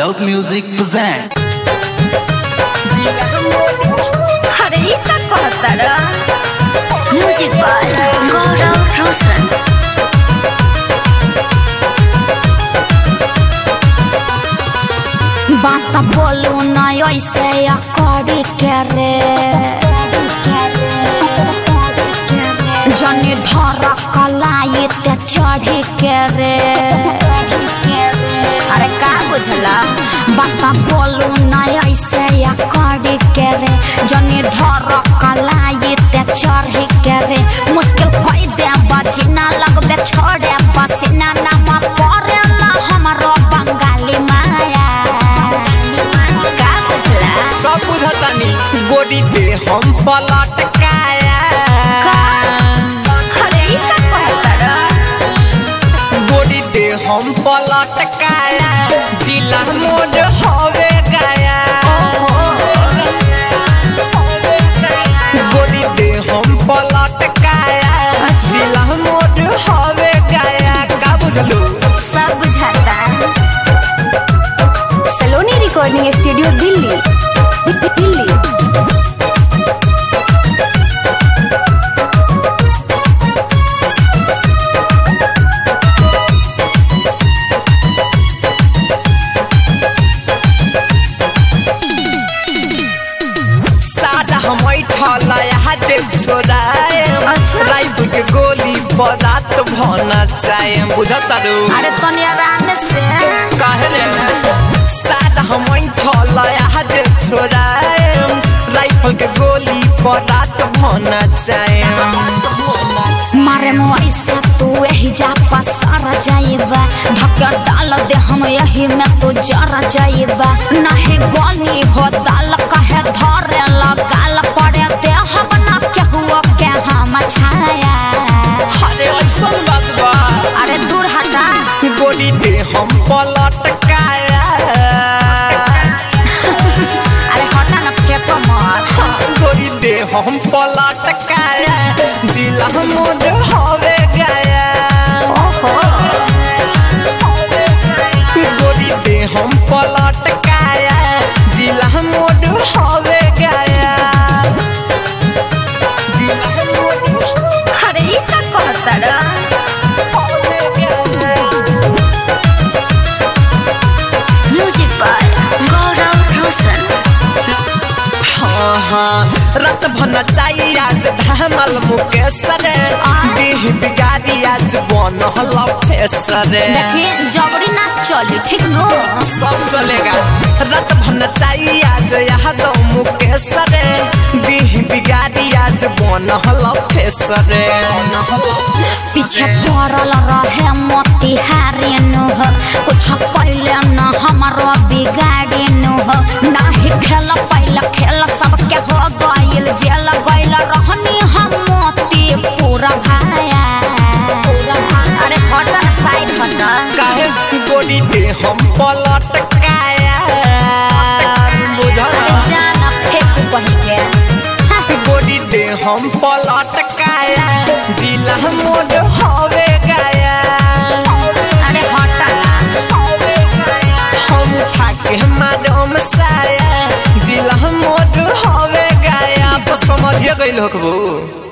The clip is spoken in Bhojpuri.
Love Music present. अरे ये क्या कहता रहा? Music by Gaurav Roshan. बात बोलू ना ऐसे या करी के रे जनी धरा कलाई ते चढ़ी के रे। अरे का बुझला? बात बोलू ना ऐसे या करी के रे जनी धरा कलाई ते चढ़ी के रे। मुश्किल कोई दे बजना लगबे छोड़े बसना नाम पड़ेला हमारो बंगाली माया। का बुझला? सब बुझतानी गोरी पे हम पलट काया। अरे ई का कहता रहा? गोरी पे हम पलट काया दिला मोर होवे गया। गोरी पे हम पलट काया दिला मोर होवे गया। का बुझलू? सब बुझाता। Saloni recording studio Delhi. सादा हम ठला यहाँ जे छोराए। अच्छा। राइफल के गोली बरात भना चाहे बुझता रू। अरे तनिया रान से कहले सादा हम ठला यहाँ जे छोराए। राइफल के गोली बरात भना चाहे। मारे मोई से तू यही जा पसार जाइबा धक्का डाल दे हम यही में तू जरा जाइबा। नहीं गोली हो दाल कहे धरे लगाल पड़े दे हम ना केहुओ के हम छाया। अरे ऐसा बात बा। अरे दूर हटा। गोली पे हम पलट काया। अरे हटा ना फेंको मत। गोली पे हम पलट काया जिला मोर होवे गया। गोली पे हम पलट काया जिला मोर होवे गया। जिला मोर अरे ये क्या कहता रहा? होवे गया। म्यूजिक बाय गौरव रोशन। हाँ हाँ रत भन चाहिए आज धमल मुकेश रे। देह बिगाड़ी आज बनल फेसर रे। देखिए जबरी ना चली ठीक नो। सब चलेगा रत भन चाहिए आज यहाँ तो मुकेश रे। देह बिगाड़ी आज बनल फेसर रे। पीछे पड़ल रहे मोतिहारी नुह कुछ पहले न हमारो बिगाड़ी नुह। नाही खेल पहले खेल सबके हो गइल जेल गइल रहनी हम मोती पूरा भाया। अरे कटन साइड बता। काहे गोली पे हम पलट काया। बुझल अरे जाना फेंक कहीं के। गोली पे हम पलट काया दिला मोर होवे गया। अरे हटा ना। हम खाके मालूम साया जिला मोर होवे गया। तो समझिए गई लोग वो।